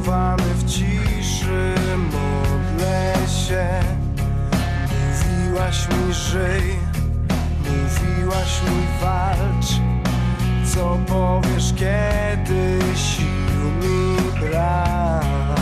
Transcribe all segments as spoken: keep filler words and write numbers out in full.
schowany w ciszy, modlę się. Mówiłaś mi żyj, mówiłaś mi walcz. Co powiesz, kiedy sił mi brak?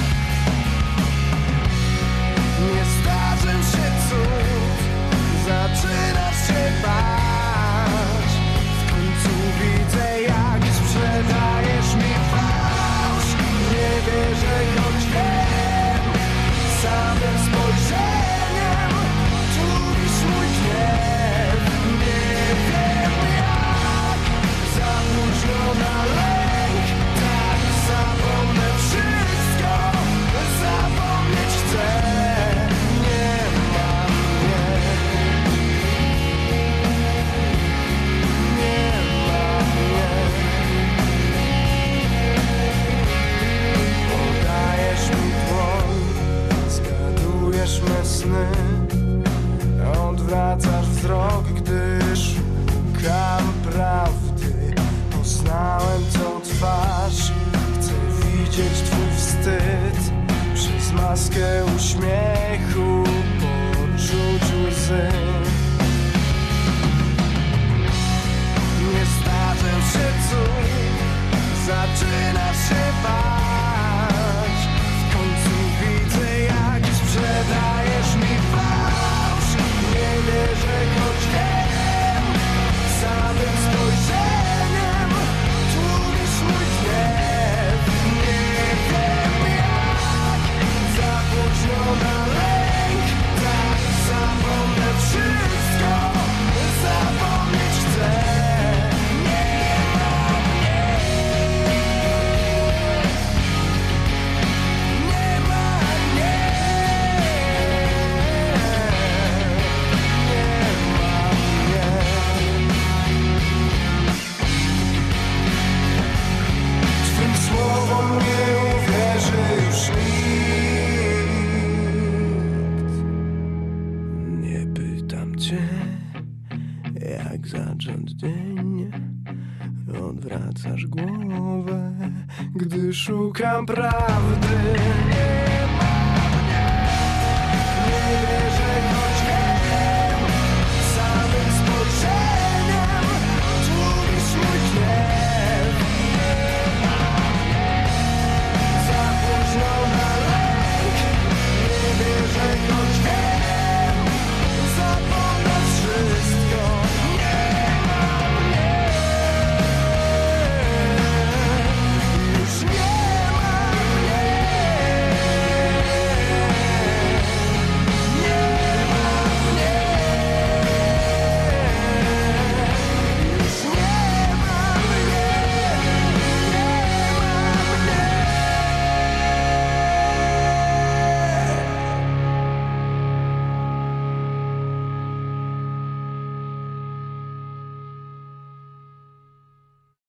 Nie zdarzył się cud, zaczynasz się bać. W końcu widzę, jak sprzedajesz mi fałsz. Nie wierzę, choć wiem, samym spojrzeniem tłumisz mój gniew. Nie wiem jak, za późno na lęk. Tak zapomnę wszystko, zapomnieć chcę. Nie ma mnie, nie ma mnie. Podajesz mi dłoń, zgadujesz me sny. Odwracasz wzrok, gdy szukam prawdy. Poznałem tą twarz, chcę widzieć twój wstyd. Przez maskę uśmiechu poczuć łzy. Nie zdarzył się cud, zaczynasz się bać. W końcu widzę, jak sprzedajesz mi fałsz. Nie wierzę, choć wiem, samym spojrzeniem tłumisz mój gniew. Nie wiem jak, za późno na lęk. Tak zapomnę wszystko, zapomnieć chcę. Nie ma mnie, nie ma mnie, nie ma mnie. Twym słowom nie uwierzy już nikt. Nie pytam cię, jak zacząć dzień. Odwracasz głowę, gdy szukam prawdy. Nie ma mnie, nie wierzę.